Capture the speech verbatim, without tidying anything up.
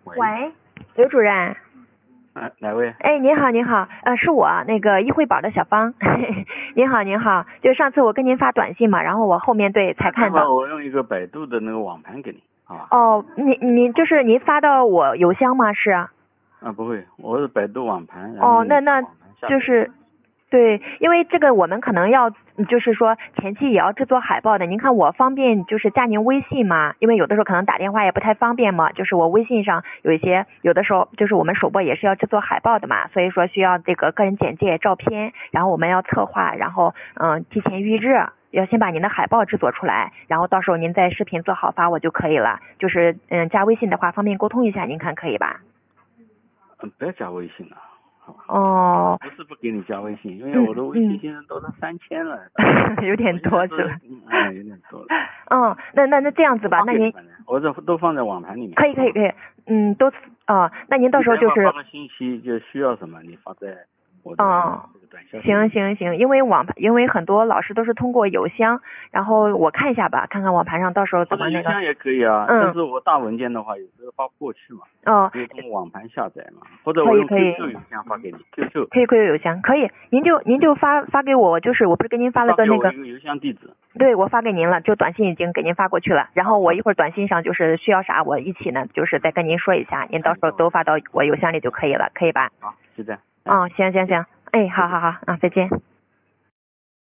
喂，刘主任。 啊，哪位？ 哎，您好，您好，呃，是我那个易惠宝的小芳。您好，您好，就上次我跟您发短信嘛，然后我后面对才看到。 我用一个百度的那个网盘给你，好吧？ 哦，您您就是您发到我邮箱吗？是啊。 啊，不会，我是百度网盘。 哦，那那就是。对，因为这个我们可能要，就是说前期也要制作海报的。您看我方便就是加您微信吗？因为有的时候可能打电话也不太方便嘛。就是我微信上有一些，有的时候就是我们首播也是要制作海报的嘛，所以说需要这个个人简介、照片，然后我们要策划，然后嗯提前预热，要先把您的海报制作出来，然后到时候您在视频做好发我就可以了。就是嗯加微信的话方便沟通一下，您看可以吧？ 嗯，不要加微信了。 哦， 不是不给你加微信，因为我的微信现在都是三千了， 有点多是吧？ 嗯，有点多了。 哦，那那那这样子吧，那您我这都放在网盘里面。 可以可以可以，嗯，都哦，那您到时候就是发个信息就需要什么，你发在我的这个短消息。 行行行，因为网盘，因为很多老师都是通过邮箱，然后我看一下吧，看看网盘上到时候怎么那个。 邮箱也可以啊， 嗯、 但是我大文件的话有时候发不过去嘛。 哦。 可以通过网盘下载嘛，或者我用 Q Q 邮箱发给你 ，Q Q。 可以 Q Q 邮箱可以，您就您就发发给我，就是我不是给您发了个那个。 一个邮箱地址。 对，我发给您了，就短信已经给您发过去了，然后我一会儿短信上就是需要啥，我一起呢，就是再跟您说一下，您到时候都发到我邮箱里就可以了，可以吧？ 好，就这样。 哦，行行行，哎，好好好，啊，再见。